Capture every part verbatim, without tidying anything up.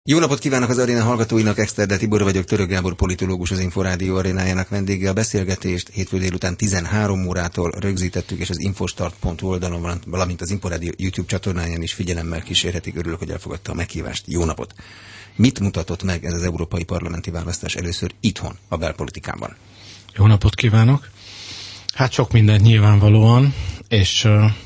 Jó napot kívánok az aréna hallgatóinak, Exterde Tibor vagyok, Török Gábor politológus, az Inforádió arénájának vendége. A beszélgetést hétfő délután tizenhárom órától rögzítettük, és az infostart pont hu oldalon, valamint az Inforádió YouTube csatornáján is figyelemmel kísérhetik. Örülök, hogy elfogadta a meghívást. Jó napot! Mit mutatott meg ez az európai parlamenti választás először itthon, a belpolitikában? Jó napot kívánok! Hát sok mindent nyilvánvalóan, és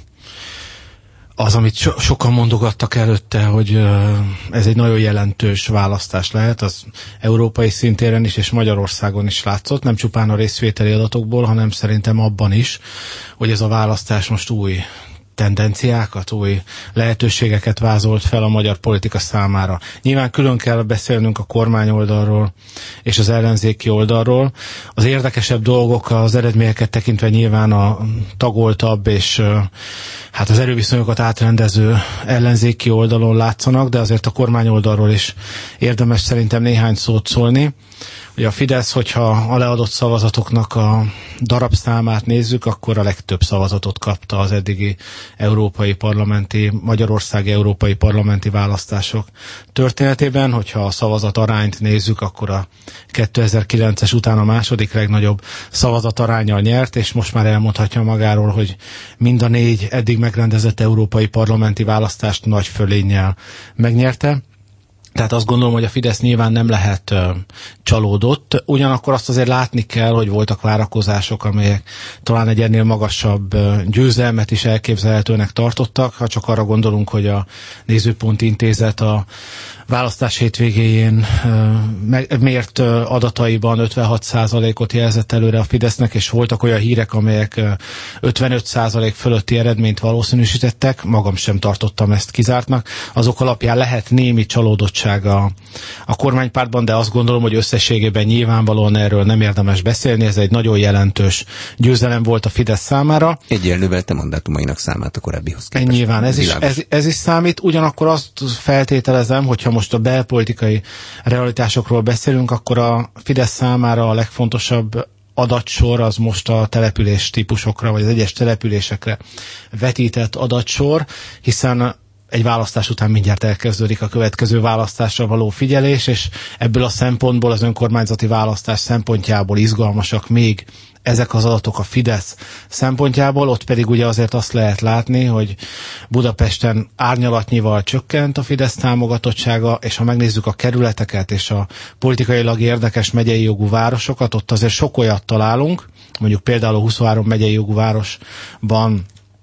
az, amit so- sokan mondogattak előtte, hogy ez egy nagyon jelentős választás lehet, az európai szintéren is és Magyarországon is látszott, nem csupán a részvételi adatokból, hanem szerintem abban is, hogy ez a választás most új tendenciákat, új lehetőségeket vázolt fel a magyar politika számára. Nyilván külön kell beszélnünk a kormány oldalról és az ellenzéki oldalról. Az érdekesebb dolgok az eredményeket tekintve nyilván a tagoltabb és hát az erőviszonyokat átrendező ellenzéki oldalon látszanak, de azért a kormány oldalról is érdemes szerintem néhány szót szólni. Ugye a Fidesz, hogyha a leadott szavazatoknak a darabszámát nézzük, akkor a legtöbb szavazatot kapta az eddigi európai parlamenti, magyarországi európai parlamenti választások történetében. Hogyha a szavazat arányt nézzük, akkor a kétezer-kilences után a második legnagyobb szavazat aránnyal nyert, és most már elmondhatja magáról, hogy mind a négy eddig megrendezett európai parlamenti választást nagy fölénnyel megnyerte. Tehát azt gondolom, hogy a Fidesz nyilván nem lehet uh, csalódott, ugyanakkor azt azért látni kell, hogy voltak várakozások, amelyek talán egy ennél magasabb uh, győzelmet is elképzelhetőnek tartottak, ha csak arra gondolunk, hogy a Nézőpont Intézet a választás hétvégéjén uh, mért uh, adataiban ötvenhat százalékot jelzett előre a Fidesznek, és voltak olyan hírek, amelyek uh, ötvenöt százalék fölötti eredményt valószínűsítettek, magam sem tartottam ezt kizártnak, azok alapján lehet némi csalódottság A, a kormánypártban, de azt gondolom, hogy összességében nyilvánvalóan erről nem érdemes beszélni, ez egy nagyon jelentős győzelem volt a Fidesz számára. Egyel növelte mandátumainak számát a korábbihoz képest. Nyilván ez is, ez, ez is számít, ugyanakkor azt feltételezem, hogyha most a belpolitikai realitásokról beszélünk, akkor a Fidesz számára a legfontosabb adatsor az most a település típusokra, vagy az egyes településekre vetített adatsor, hiszen egy választás után mindjárt elkezdődik a következő választásra való figyelés, és ebből a szempontból az önkormányzati választás szempontjából izgalmasak még ezek az adatok a Fidesz szempontjából, ott pedig ugye azért azt lehet látni, hogy Budapesten árnyalatnyival csökkent a Fidesz támogatottsága, és ha megnézzük a kerületeket és a politikailag érdekes megyei jogú városokat, ott azért sok olyat találunk, mondjuk például a huszonhárom megyei jogú városban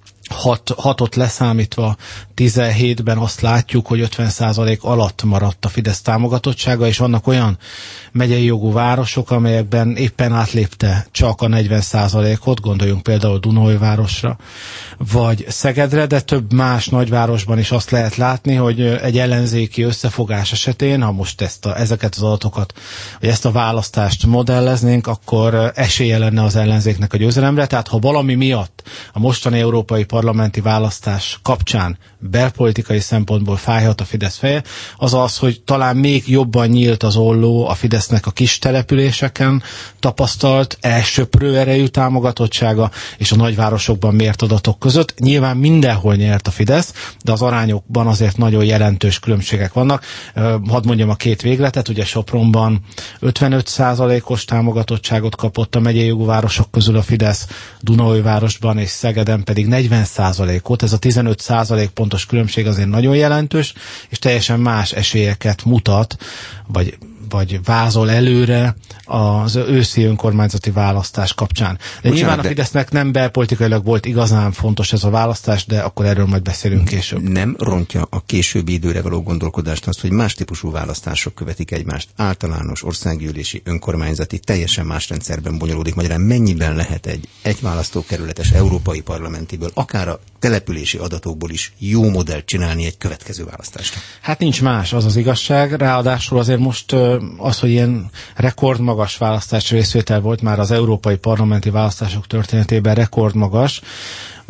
Hat, hatot leszámítva tizenhétben azt látjuk, hogy ötven százalék alatt maradt a Fidesz támogatottsága, és vannak olyan megyei jogú városok, amelyekben éppen átlépte csak a negyven százalékot, gondoljunk például Dunaújvárosra, vagy Szegedre, de több más nagyvárosban is azt lehet látni, hogy egy ellenzéki összefogás esetén, ha most ezt a, ezeket az adatokat, vagy ezt a választást modelleznénk, akkor esélye lenne az ellenzéknek a győzelemre, tehát ha valami miatt a mostani európai parlamenti választás kapcsán belpolitikai szempontból fájhat a Fidesz feje, az az, hogy talán még jobban nyílt az olló a Fidesznek a kis településeken tapasztalt elsöprő erejű támogatottsága és a nagyvárosokban mért adatok között. Nyilván mindenhol nyert a Fidesz, de az arányokban azért nagyon jelentős különbségek vannak. Hadd mondjam a két végletet, ugye Sopronban ötvenöt százalékos támogatottságot kapott a megyei jogú városok közül a Fidesz, Dunaújvárosban és Szegeden pedig negyven százalékot, ez a tizenöt százalék pontos különbség azért nagyon jelentős, és teljesen más esélyeket mutat, vagy vagy vázol előre az őszi önkormányzati választás kapcsán. De Bocsánat, nyilván a Fidesznek nem belpolitikailag volt igazán fontos ez a választás, de akkor erről majd beszélünk később. Nem rontja a későbbi időre való gondolkodást az, hogy más típusú választások követik egymást. Általános, országgyűlési, önkormányzati, teljesen más rendszerben bonyolódik. Magyarán mennyiben lehet egy egy választókerületes európai parlamentiből, akár a települési adatokból is jó modellt csinálni egy következő választásra? Hát nincs más, az az igazság. Ráadásul azért most az, hogy ilyen rekordmagas választás részvétel volt már az európai parlamenti választások történetében rekordmagas.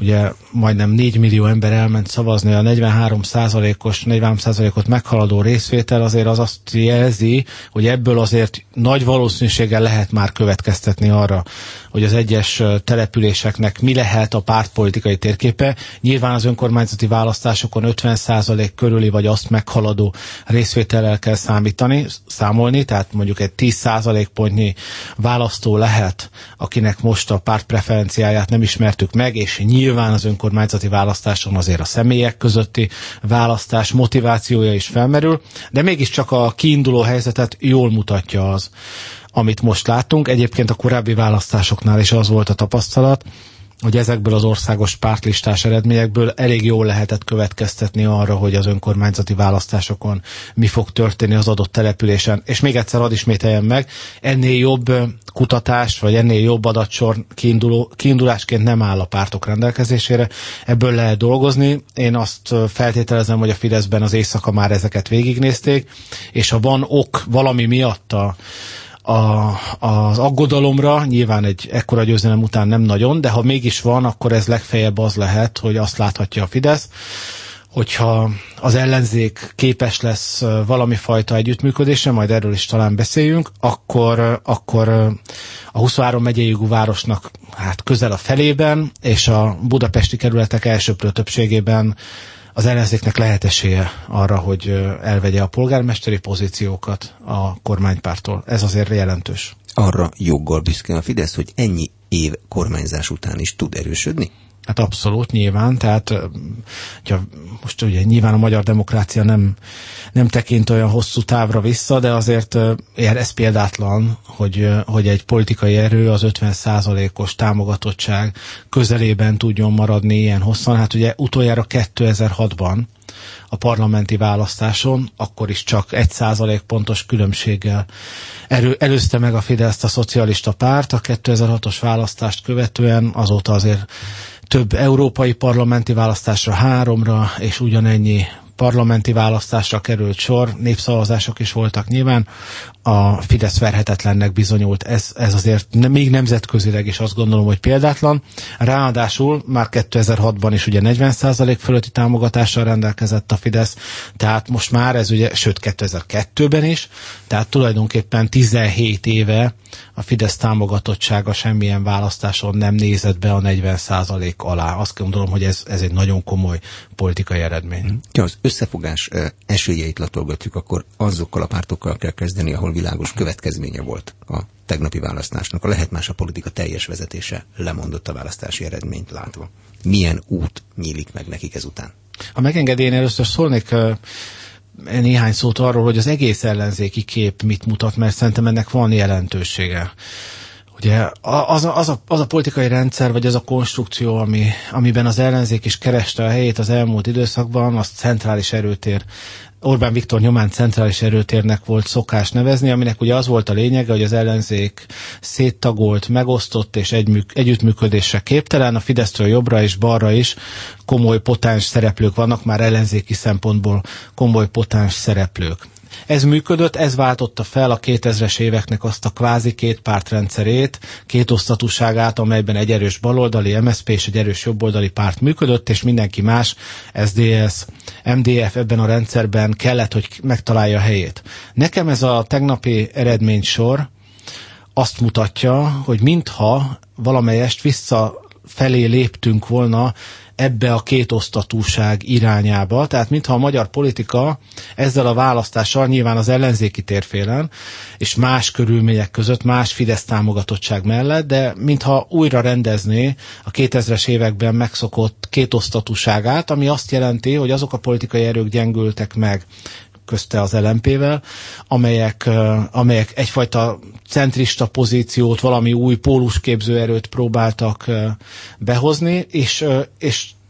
ugye majdnem négy millió ember elment szavazni, a negyvenhárom százalékos, negyvenhárom százalékot meghaladó részvétel azért az azt jelzi, hogy ebből azért nagy valószínűséggel lehet már következtetni arra, hogy az egyes településeknek mi lehet a pártpolitikai térképe. Nyilván az önkormányzati választásokon ötven százalék körüli vagy azt meghaladó részvétellel kell számítani, számolni, tehát mondjuk egy tíz százalékpontnyi választó lehet, akinek most a pártpreferenciáját nem ismertük meg, és nyilván az önkormányzati választáson azért a személyek közötti választás motivációja is felmerül, de mégiscsak a kiinduló helyzetet jól mutatja az, amit most látunk. Egyébként a korábbi választásoknál is az volt a tapasztalat, hogy ezekből az országos pártlistás eredményekből elég jól lehetett következtetni arra, hogy az önkormányzati választásokon mi fog történni az adott településen. És még egyszer hadd ismételjem meg, ennél jobb kutatás, vagy ennél jobb adatsor kiinduló, kiindulásként nem áll a pártok rendelkezésére. Ebből lehet dolgozni. Én azt feltételezem, hogy a Fideszben az éjszaka már ezeket végignézték, és ha van ok valami miatt a A, az aggodalomra, nyilván egy ekkora győzelem után nem nagyon, de ha mégis van, akkor ez legfeljebb az lehet, hogy azt láthatja a Fidesz, hogyha az ellenzék képes lesz valami fajta együttműködésre, majd erről is talán beszéljünk, akkor, akkor a huszonhárom megyei jogú városnak hát közel a felében, és a budapesti kerületek elsőprő többségében az ellenzéknek lehet esélye arra, hogy elvegye a polgármesteri pozíciókat a kormánypártól. Ez azért jelentős. Arra joggal büszke a Fidesz, hogy ennyi év kormányzás után is tud erősödni? Hát abszolút, nyilván, tehát hogyha most ugye nyilván a magyar demokrácia nem, nem tekint olyan hosszú távra vissza, de azért ez példátlan, hogy, hogy egy politikai erő az ötven százalékos támogatottság közelében tudjon maradni ilyen hosszan. Hát ugye utoljára kétezer-hatban a parlamenti választáson, akkor is csak egy százalék pontos különbséggel erő, előzte meg a Fideszt a szocialista párt. A kétezer-hatos választást követően azóta azért több európai parlamenti választásra, háromra, és ugyanennyi parlamenti választásra került sor, népszavazások is voltak nyilván, a Fidesz verhetetlennek bizonyult. Ez, ez azért ne, még nemzetközileg is azt gondolom, hogy példátlan. Ráadásul már kétezer-hatban is ugye negyven százalék fölötti támogatással rendelkezett a Fidesz, tehát most már ez ugye, sőt kétezer-kettőben is, tehát tulajdonképpen tizenhét éve a Fidesz támogatottsága semmilyen választáson nem nézett be a negyven százalék alá. Azt gondolom, hogy ez, ez egy nagyon komoly politikai eredmény. Ja, az összefogás esélyeit latolgatjuk, akkor azokkal a pártokkal kell kezdeni, ahol világos következménye volt a tegnapi választásnak. A Lehet Más a politika teljes vezetése lemondott a választási eredményt látva. Milyen út nyílik meg nekik ezután? Ha megengedi, én először szólnék néhány szót arról, hogy az egész ellenzéki kép mit mutat, mert szerintem ennek van jelentősége. Ugye az a, az, a, az a politikai rendszer, vagy az a konstrukció, ami, amiben az ellenzék is kereste a helyét az elmúlt időszakban, azt centrális erőtér, Orbán Viktor nyomán centrális erőtérnek volt szokás nevezni, aminek ugye az volt a lényege, hogy az ellenzék széttagolt, megosztott és egy, együttműködésre képtelen, a Fidesztől jobbra és balra is komoly potáns szereplők vannak, már ellenzéki szempontból komoly potáns szereplők. Ez működött, ez váltotta fel a kétezres éveknek azt a kvázi két pártrendszerét, két osztatúságát, amelyben egy erős baloldali em es zé pé és egy erős jobboldali párt működött, és mindenki más, es zé dé es, em dé ef ebben a rendszerben kellett, hogy megtalálja a helyét. Nekem ez a tegnapi eredménysor azt mutatja, hogy mintha valamelyest visszafelé léptünk volna ebbe a kétosztatúság irányába, tehát mintha a magyar politika ezzel a választással nyilván az ellenzéki térfélen és más körülmények között, más Fidesz támogatottság mellett, de mintha újra rendezné a kétezres években megszokott kétosztatúságát, ami azt jelenti, hogy azok a politikai erők gyengültek meg, közte az el em pé-vel, amelyek, amelyek egyfajta centrista pozíciót, valami új pólusképző erőt próbáltak behozni, és, és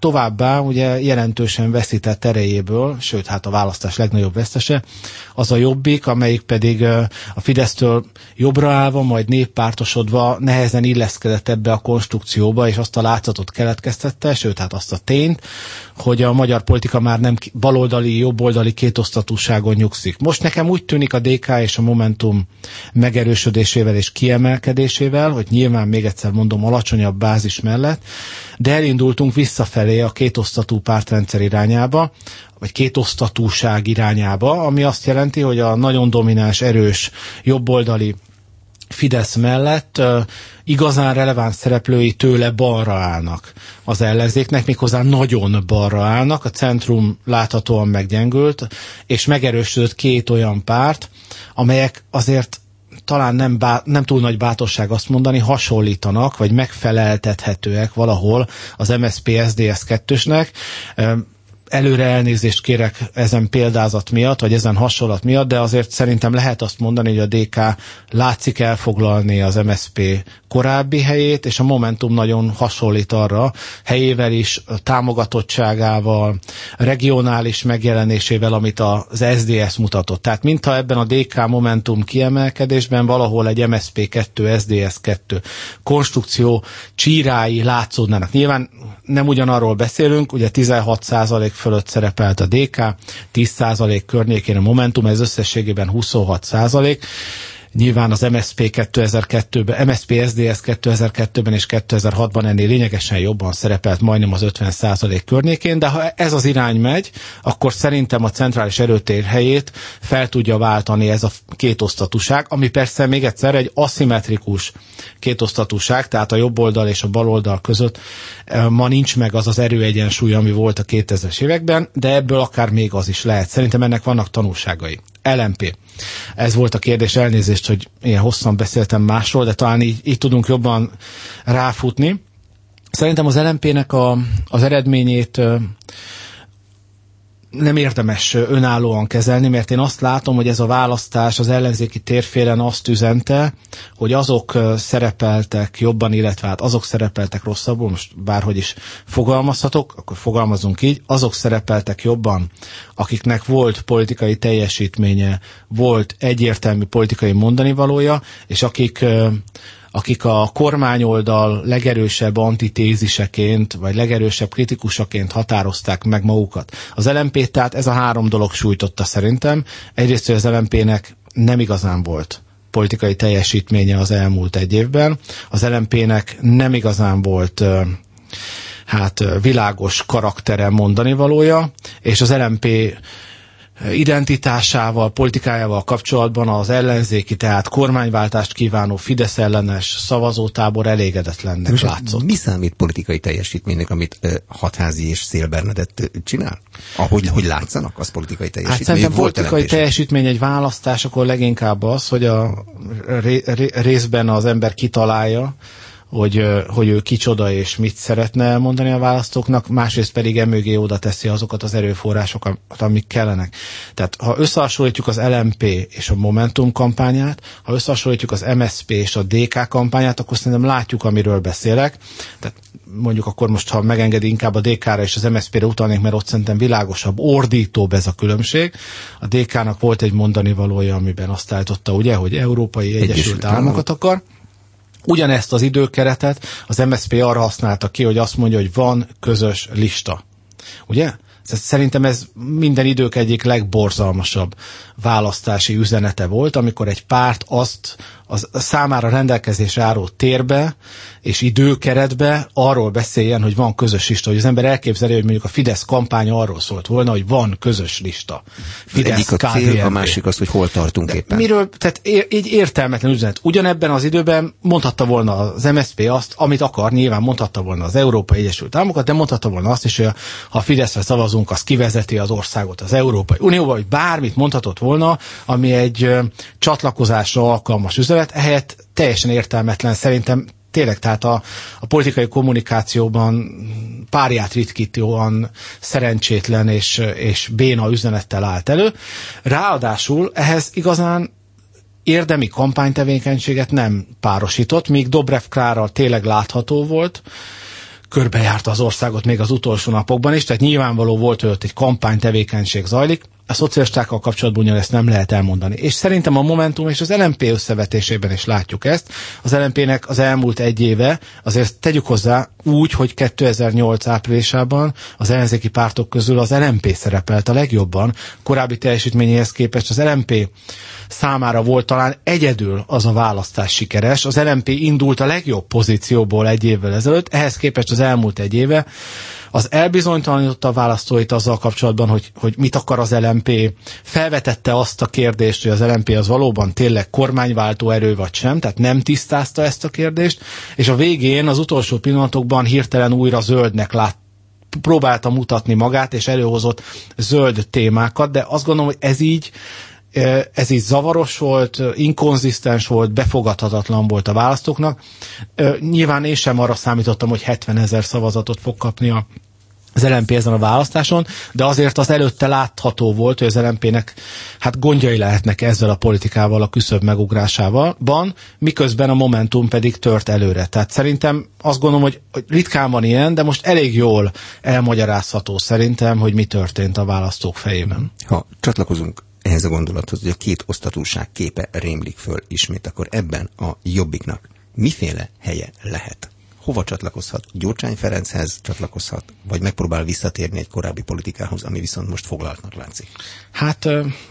továbbá ugye jelentősen veszített erejéből, sőt, hát a választás legnagyobb vesztese, az a Jobbik, amelyik pedig a Fidesztől jobbra állva, majd néppártosodva nehezen illeszkedett ebbe a konstrukcióba, és azt a látszatot keletkeztette, sőt, hát azt a tényt, hogy a magyar politika már nem baloldali, jobboldali kétosztatúságon nyugszik. Most nekem úgy tűnik a dé ká és a Momentum megerősödésével és kiemelkedésével, hogy nyilván még egyszer mondom alacsonyabb bázis mellett, de elindultunk visszafelé a kétosztatú pártrendszer irányába, vagy kétosztatúság irányába, ami azt jelenti, hogy a nagyon domináns, erős, jobboldali Fidesz mellett uh, igazán releváns szereplői tőle balra állnak az ellenzéknek, méghozzá nagyon balra állnak, a centrum láthatóan meggyengült, és megerősödött két olyan párt, amelyek azért talán nem, bá, nem túl nagy bátorság azt mondani, hasonlítanak, vagy megfeleltethetőek valahol az em es zé pé es zé dé es kettősnek. Előre elnézést kérek ezen példázat miatt, vagy ezen hasonlat miatt, de azért szerintem lehet azt mondani, hogy a dé ká látszik elfoglalni az em es zé pé korábbi helyét, és a Momentum nagyon hasonlít arra, helyével is, támogatottságával, regionális megjelenésével, amit az es zé dé es mutatott. Tehát mintha ebben a dé ká Momentum kiemelkedésben valahol egy em es zé pé kettő, es zé dé es kettő konstrukció csírái látszódnának. Nyilván nem ugyanarról beszélünk, ugye tizenhat százalék fölött szerepelt a dé ká, tíz százalék környékén a Momentum, ez összességében huszonhat százalék. Nyilván az em es zé pé kétezer-kettőben, em es zé pé es zé dé es kétezer-kettőben és kétezer-hatban ennél lényegesen jobban szerepelt, majdnem az ötven százalék környékén, de ha ez az irány megy, akkor szerintem a centrális erőtér helyét fel tudja váltani ez a kétosztatúság, ami persze még egyszer egy aszimmetrikus kétosztatúság, tehát a jobb oldal és a bal oldal között ma nincs meg az az erőegyensúly, ami volt a kétezres években, de ebből akár még az is lehet. Szerintem ennek vannak tanulságai. el em pé. Ez volt a kérdés, elnézést, hogy ilyen hosszan beszéltem másról, de talán így, így tudunk jobban ráfutni. Szerintem az el em pének a, az eredményét nem érdemes önállóan kezelni, mert én azt látom, hogy ez a választás az ellenzéki térfélen azt üzente, hogy azok szerepeltek jobban, illetve hát azok szerepeltek rosszabbul, most bárhogy is fogalmazhatok, akkor fogalmazunk így, azok szerepeltek jobban, akiknek volt politikai teljesítménye, volt egyértelmű politikai mondanivalója, és akik akik a kormányoldal legerősebb antitéziseként, vagy legerősebb kritikusaként határozták meg magukat. Az el em pé, tehát ez a három dolog sújtotta szerintem. Egyrészt, hogy az el em pének nem igazán volt politikai teljesítménye az elmúlt egy évben. Az el em pének nem igazán volt hát világos karaktere mondani valója, és az el em pé identitásával, politikájával kapcsolatban az ellenzéki, tehát kormányváltást kívánó Fidesz ellenes szavazótábor elégedetlennek látszott. Mi számít politikai teljesítménynek, amit uh, Hatházi és Szél Bernadett csinál? Ahogy hogy látszanak, az politikai teljesítmény? Hát szerintem politikai teljesítmény egy választás, akkor leginkább az, hogy a ré, ré, részben az ember kitalálja, hogy, hogy ő kicsoda és mit szeretne elmondani a választóknak, másrészt pedig emögé oda teszi azokat az erőforrásokat, amik kellenek. Tehát ha összehasonlítjuk az el em pé és a Momentum kampányát, ha összehasonlítjuk az em es zé pé és a dé ká kampányát, akkor szerintem látjuk, amiről beszélek. Tehát mondjuk akkor most, ha megengedi, inkább a dé ká-ra és az em es zé pére utalnék, mert ott szerintem világosabb, ordítóbb ez a különbség. A dé ká-nak volt egy mondani valója, amiben azt állította, ugye, hogy Európai Egyesült, Egyesült Államokat akar. Ugyanezt az időkeretet az em es zé pé arra használta ki, hogy azt mondja, hogy van közös lista. Ugye? Szerintem ez minden idők egyik legborzalmasabb választási üzenete volt, amikor egy párt azt az számára rendelkezésre álló térbe és időkeretbe arról beszéljen, hogy van közös lista, hogy az ember elképzeli, hogy mondjuk a Fidesz kampány arról szólt volna, hogy van közös lista. Fidesz, egyik a cél, a másik az, hogy hol tartunk de éppen. Miről, tehát egy értelmetlen üzenet. Ugyanebben az időben mondhatta volna az em es zé pé azt, amit akar, nyilván mondhatta volna az Európai Egyesült Államokat, de mondhatta volna azt is, hogy ha a Fideszre szavazunk, az kivezeti az országot az Európai Unióba, vagy bármit mondhatott volna, ami egy ö, csatlakozásra alkalmas üzenet, ehelyett teljesen értelmetlen szerintem tényleg, tehát a, a politikai kommunikációban párját ritkítóan szerencsétlen és, és béna üzenettel állt elő. Ráadásul ehhez igazán érdemi kampánytevékenységet nem párosított, míg Dobrev Klárral tényleg látható volt, körbejárta az országot még az utolsó napokban is, tehát nyilvánvaló volt, hogy ott egy kampánytevékenység zajlik. A szocialistákkal kapcsolatban ugyan ezt nem lehet elmondani. És szerintem a Momentum és az el em pé összevetésében is látjuk ezt. Az el em pének az elmúlt egy éve, azért tegyük hozzá úgy, hogy kétezer-nyolc áprilisában az ellenzéki pártok közül az el em pé szerepelt a legjobban. Korábbi teljesítményéhez képest az el em pé számára volt talán egyedül az a választás sikeres. Az el em pé indult a legjobb pozícióból egy évvel ezelőtt, ehhez képest az elmúlt egy éve az elbizonytalanította a választóit azzal kapcsolatban, hogy, hogy mit akar az el em pé. Felvetette azt a kérdést, hogy az el em pé az valóban tényleg kormányváltó erő vagy sem, tehát nem tisztázta ezt a kérdést, és a végén az utolsó pillanatokban hirtelen újra zöldnek lát, próbálta mutatni magát, és előhozott zöld témákat, de azt gondolom, hogy ez így ez így zavaros volt, inkonzisztens volt, befogadhatatlan volt a választóknak. Nyilván én sem arra számítottam, hogy hetvenezer szavazatot fog kapni a az el em pé ezen a választáson, de azért az előtte látható volt, hogy az el em pének hát gondjai lehetnek ezzel a politikával, a küszöb megugrásával, miközben a Momentum pedig tört előre. Tehát szerintem azt gondolom, hogy, hogy ritkán van ilyen, de most elég jól elmagyarázható szerintem, hogy mi történt a választók fejében. Ha csatlakozunk ehhez a gondolathoz, hogy a két osztatúság képe rémlik föl ismét, akkor ebben a Jobbiknak miféle helye lehet? Hova csatlakozhat? Gyurcsány Ferenchez csatlakozhat? Vagy megpróbál visszatérni egy korábbi politikához, ami viszont most foglaltnak látszik? Hát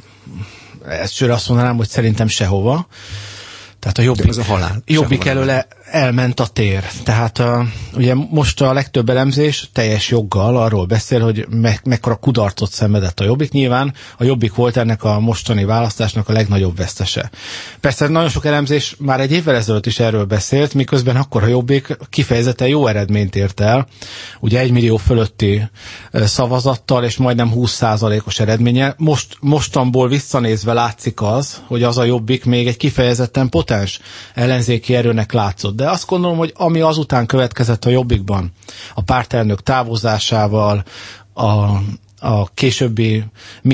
ezt sőre azt mondanám, hogy szerintem sehova. Tehát a Jobbik, a halál, Jobbik előle elment a tér. Tehát a, ugye most a legtöbb elemzés teljes joggal arról beszél, hogy me, mekkora kudarcot szenvedett a Jobbik. Nyilván a Jobbik volt ennek a mostani választásnak a legnagyobb vesztese. Persze nagyon sok elemzés már egy évvel ezelőtt is erről beszélt, miközben akkor a Jobbik kifejezetten jó eredményt ért el. Ugye egy millió fölötti szavazattal és majdnem húsz százalékos eredménye. Most, mostanból visszanézve látszik az, hogy az a Jobbik még egy kifejezetten potens ellenzéki erőnek látszott. De azt gondolom, hogy ami azután következett a Jobbikban, a pártelnök távozásával, a, a későbbi Mi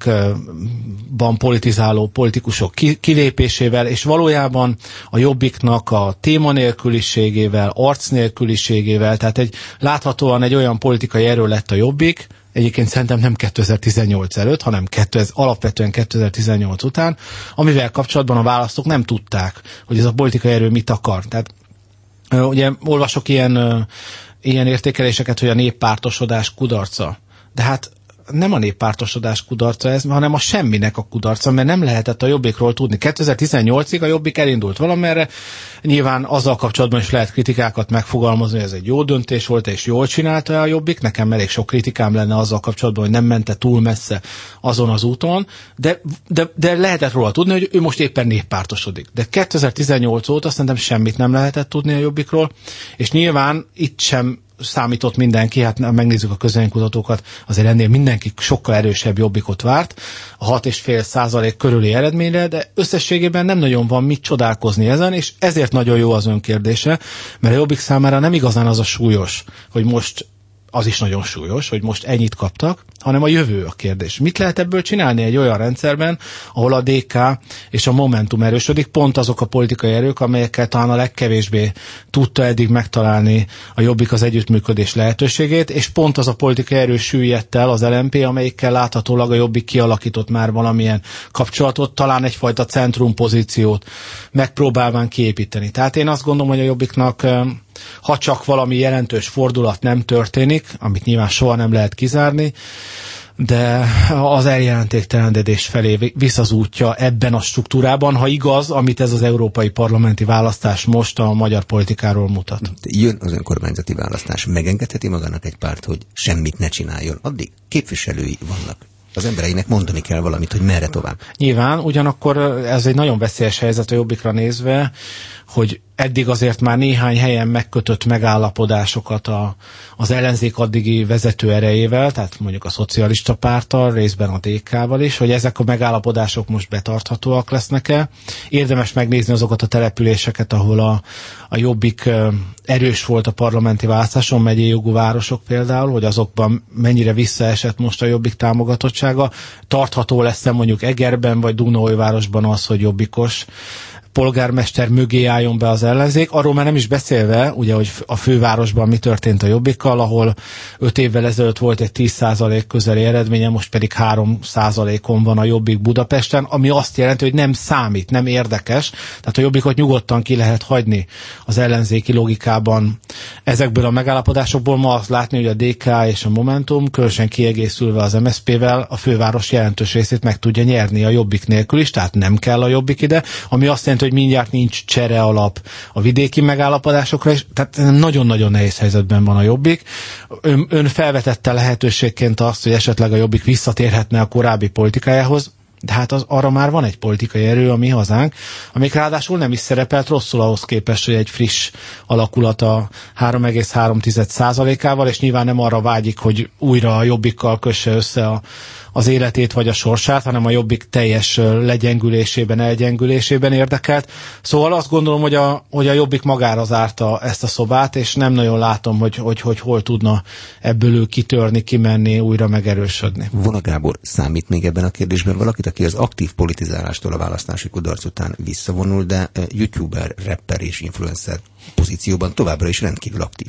Hazánkban politizáló politikusok kilépésével, és valójában a Jobbiknak a témanélküliségével, arcnélküliségével, tehát egy láthatóan egy olyan politikai erő lett a Jobbik, egyébként szerintem nem kétezer-tizennyolc előtt, hanem kétezer, alapvetően kétezer-tizennyolc után, amivel kapcsolatban a választók nem tudták, hogy ez a politikai erő mit akar. Tehát ugye olvasok ilyen, ilyen értékeléseket, hogy a néppártosodás kudarca. De hát nem a néppártosodás kudarca ez, hanem a semminek a kudarca, mert nem lehetett a Jobbikról tudni. kétezer-tizennyolcig a Jobbik elindult valamerre, nyilván azzal kapcsolatban is lehet kritikákat megfogalmazni, hogy ez egy jó döntés volt, és jól csinálta a Jobbik. Nekem elég sok kritikám lenne azzal kapcsolatban, hogy nem mente túl messze azon az úton, de, de, de lehetett róla tudni, hogy ő most éppen néppártosodik. De kétezer-tizennyolc óta szerintem semmit nem lehetett tudni a Jobbikról, és nyilván itt sem számított mindenki, hát megnézzük a közvéleménykutatókat, azért ennél mindenki sokkal erősebb Jobbikot várt, a hat egész öt százalék körüli eredményre, de összességében nem nagyon van mit csodálkozni ezen, és ezért nagyon jó az önkérdése, mert a Jobbik számára nem igazán az a súlyos, hogy most az is nagyon súlyos, hogy most ennyit kaptak, hanem a jövő a kérdés. Mit lehet ebből csinálni egy olyan rendszerben, ahol a dé ká és a Momentum erősödik, pont azok a politikai erők, amelyekkel talán a legkevésbé tudta eddig megtalálni a Jobbik az együttműködés lehetőségét, és pont az a politikai erő süllyedt el az el em pé, amelyikkel láthatólag a Jobbik kialakított már valamilyen kapcsolatot, talán egyfajta centrumpozíciót megpróbálván kiépíteni. Tehát én azt gondolom, hogy a Jobbiknak, ha csak valami jelentős fordulat nem történik, amit nyilván soha nem lehet kizárni, de az eljelentéktelenedés felé visz az útja ebben a struktúrában, ha igaz, amit ez az európai parlamenti választás most a magyar politikáról mutat. Jön az önkormányzati választás, megengedheti magának egy párt, hogy semmit ne csináljon. Addig képviselői vannak. Az embereinek mondani kell valamit, hogy merre tovább. Nyilván, ugyanakkor ez egy nagyon veszélyes helyzet a Jobbikra nézve, hogy eddig azért már néhány helyen megkötött megállapodásokat a, az ellenzék addigi vezető erejével, tehát mondjuk a szocialista párttal, részben a dé ká-val is, hogy ezek a megállapodások most betarthatóak lesznek-e. Érdemes megnézni azokat a településeket, ahol a, a Jobbik erős volt a parlamenti választáson, megyei jogú városok például, hogy azokban mennyire visszaesett most a Jobbik támogatottsága. Tartható lesz mondjuk Egerben vagy Dunaújvárosban az, hogy jobbikos polgármester mögé álljon be az ellenzék. Arról már nem is beszélve, ugye, hogy a fővárosban mi történt a Jobbikkal, ahol öt évvel ezelőtt volt egy tíz százalék közeli eredménye, most pedig három százalékon van a Jobbik Budapesten, ami azt jelenti, hogy nem számít, nem érdekes. Tehát a Jobbikot nyugodtan ki lehet hagyni az ellenzéki logikában. Ezekből a megállapodásokból ma azt látni, hogy a dé ká és a Momentum, különösen kiegészülve az em es zé pé-vel a főváros jelentős részét meg tudja nyerni a Jobbik nélkül is, tehát nem kell a Jobbik ide, ami azt jelenti, hogy mindjárt nincs csere alap a vidéki megállapodásokra, és tehát nagyon-nagyon nehéz helyzetben van a Jobbik. Ön, ön felvetette lehetőségként azt, hogy esetleg a Jobbik visszatérhetne a korábbi politikájához, de hát az, arra már van egy politikai erő a Mi Hazánk, amik ráadásul nem is szerepelt rosszul ahhoz képest, hogy egy friss alakulat a három egész három százalékával, és nyilván nem arra vágyik, hogy újra a Jobbikkal kösse össze a, az életét vagy a sorsát, hanem a Jobbik teljes legyengülésében, elgyengülésében érdekelt. Szóval azt gondolom, hogy a, hogy a Jobbik magára zárta ezt a szobát, és nem nagyon látom, hogy, hogy, hogy hol tudna ebből ő kitörni, kimenni, újra megerősödni. Vona Gábor, számít még ebben a kérdésben valakit, aki az aktív politizálástól a választási kudarc után visszavonul, de youtuber, rapper és influencer pozícióban továbbra is rendkívül aktív?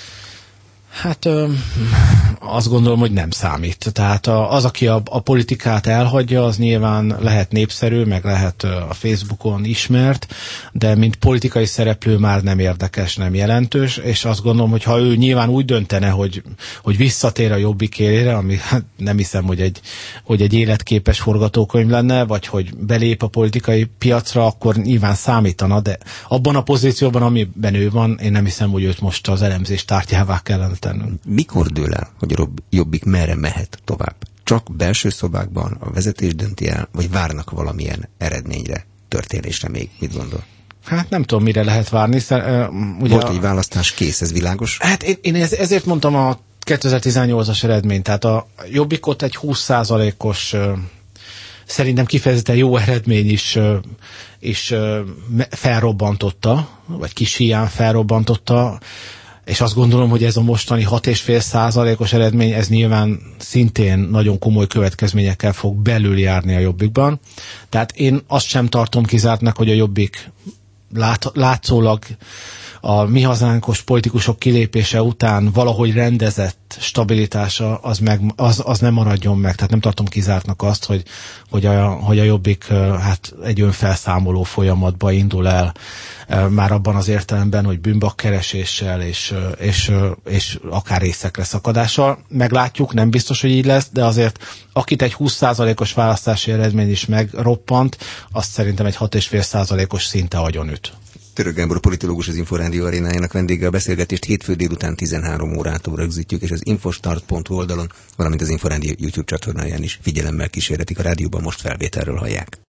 Hát ö, azt gondolom, hogy nem számít. Tehát az, aki a, a politikát elhagyja, az nyilván lehet népszerű, meg lehet a Facebookon ismert, de mint politikai szereplő már nem érdekes, nem jelentős, és azt gondolom, hogy ha ő nyilván úgy döntene, hogy, hogy visszatér a Jobbik élére, ami hát nem hiszem, hogy egy, hogy egy életképes forgatókönyv lenne, vagy hogy belép a politikai piacra, akkor nyilván számítana, de abban a pozícióban, amiben ő van, én nem hiszem, hogy őt most az elemzés tárgyává kellene tennünk. Mikor dől el, hogy a Jobbik merre mehet tovább? Csak belső szobákban a vezetés dönti el, vagy várnak valamilyen eredményre, történésre még? Mit gondol? Hát nem tudom, mire lehet várni. Szer, uh, ugye Volt egy választás, kész, ez világos? Hát én, én ezért mondtam a kétezer-tizennyolcas eredményt, tehát a Jobbikot egy húsz százalékos uh, szerintem kifejezetten jó eredmény is, uh, is uh, felrobbantotta, vagy kis hiány felrobbantotta, és azt gondolom, hogy ez a mostani hat egész öt százalékos eredmény, ez nyilván szintén nagyon komoly következményekkel fog belül járni a Jobbikban. Tehát én azt sem tartom kizártnak, hogy a Jobbik lát, látszólag a Mi Hazánkos politikusok kilépése után valahogy rendezett stabilitása az, meg, az, az nem maradjon meg. Tehát nem tartom kizártnak azt, hogy, hogy, a, hogy a Jobbik hát egy önfelszámoló folyamatba indul el, már abban az értelemben, hogy bűnbakkereséssel és, és, és akár részekre szakadással. Meglátjuk, nem biztos, hogy így lesz, de azért akit egy húsz százalékos választási eredmény is megroppant, azt szerintem egy hat egész öt százalékos szinte agyonüt. Török Gábor politológus, az Inforádió arénájának vendége. A beszélgetést hétfő délután tizenhárom órától rögzítjük, és az infostart pont hu oldalon, valamint az Inforádió YouTube csatornáján is figyelemmel kísérhetik. A rádióban most felvételről hallják.